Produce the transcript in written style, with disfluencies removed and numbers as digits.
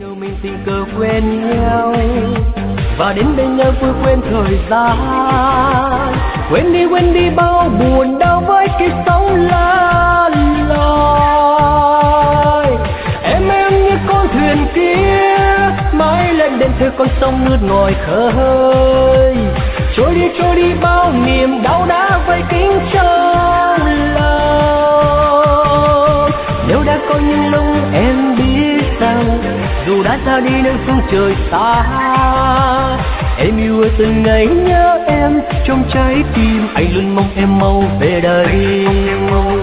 Mình tình cờ quen nhau và đến bên nhau vừa quên thời gian, quên đi bao buồn đau với kiếp sống lan loi. Em như con thuyền kia mãi lên đến theo con sông nước ngòi khơi, trôi đi bao niềm đau đã vây kín trong lòng. Nếu đã có những lúc em biết rằng dù đã ra đi nơi phương trời xa, em yêu ơi từng ngày nhớ em trong trái tim, anh luôn mong em mau về đây.